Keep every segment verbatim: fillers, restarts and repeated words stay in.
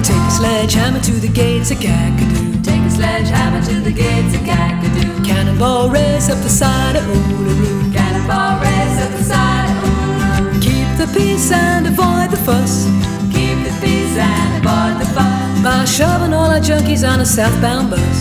take a sledgehammer to the gates of Kakadu. Take a sledgehammer to the gates of Kakadu. Cannonball race up the side of Uluru. Cannonball race up the side of Uluru. Keep the peace and avoid the fuss. Keep the peace and avoid the fuss. By shoving all our junkies on a southbound bus.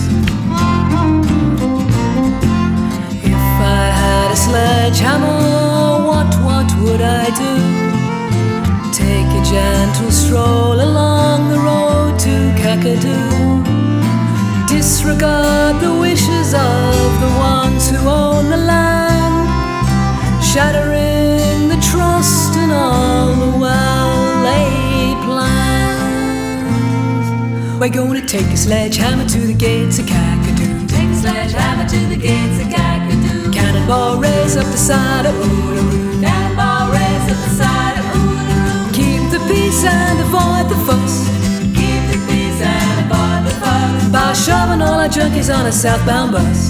If I had a sledgehammer, what, what would I do? Take a gentle stroll along the road to Kakadu. Disregard the wishes of the ones who own the land, shattering the trust in all the well-laid plans. We're gonna take a sledgehammer to the gates of Kakadu. Take a sledgehammer to the gates of Kakadu. Cannonball race up the side of Uluru. Cannonball race up the side of Uluru. Keep the peace and avoid the fuss. Keep the peace and avoid the fuss. By shoving all our junkies on a southbound bus.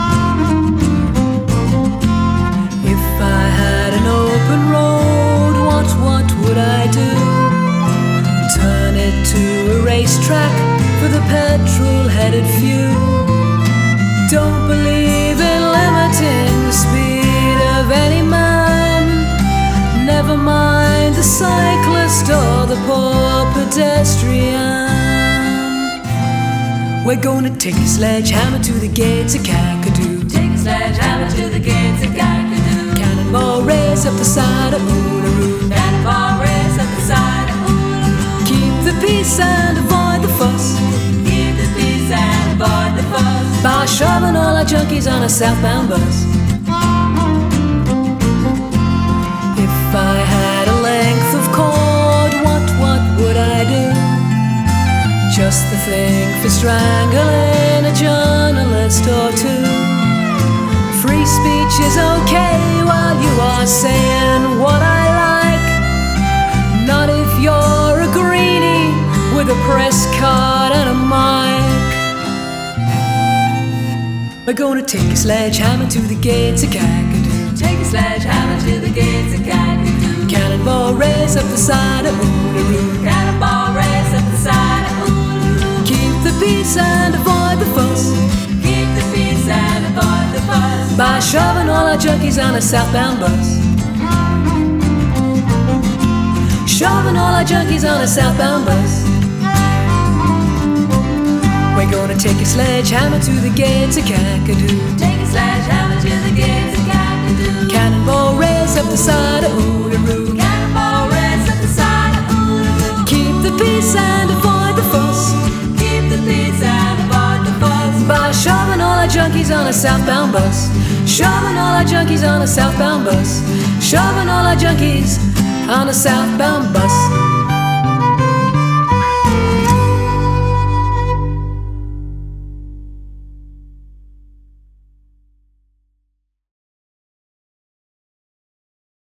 If I had an open road, what, what would I do? Turn it to a racetrack for the petrol-headed few. Don't believe in limiting the speed of any man. Never mind the cyclist or the poor pedestrian. We're gonna take a sledgehammer to the gates of Kakadu. Take a sledgehammer to the gates of Kakadu. Cannonball race up the side of Uluru. Cannonball race up the side of Uluru. Keep the peace and avoid the fuss. Keep the peace and avoid the fuss. By shoving all our junkies on a southbound bus. If I had a length of cord, what, what would I do? Just the thing for strangling a journalist or two. Free speech is okay while you are saying what I like. Not if you're a greenie with a press card and a mic. We're gonna take a sledgehammer to the gates of Kakadu. Take a sledgehammer to the gates of Kakadu. Cannonball race up the side of Uluru. Cannonball race up the side of Uluru. Keep the peace and avoid the fuss. Keep the peace and avoid the fuss. By shoving all our junkies on a southbound bus. Shoving all our junkies on a southbound bus. We're gonna take a sledgehammer to the gates of Kakadu. Take a sledgehammer to the gates of Kakadu. Cannonball race up the side of Uluru. Cannonball race up the side of Uluru. Keep the peace and avoid the fuss. Keep the peace and avoid the fuss. By shoving all our junkies on a southbound bus. Shoving all our junkies on a southbound bus. Shoving all our junkies on a southbound bus.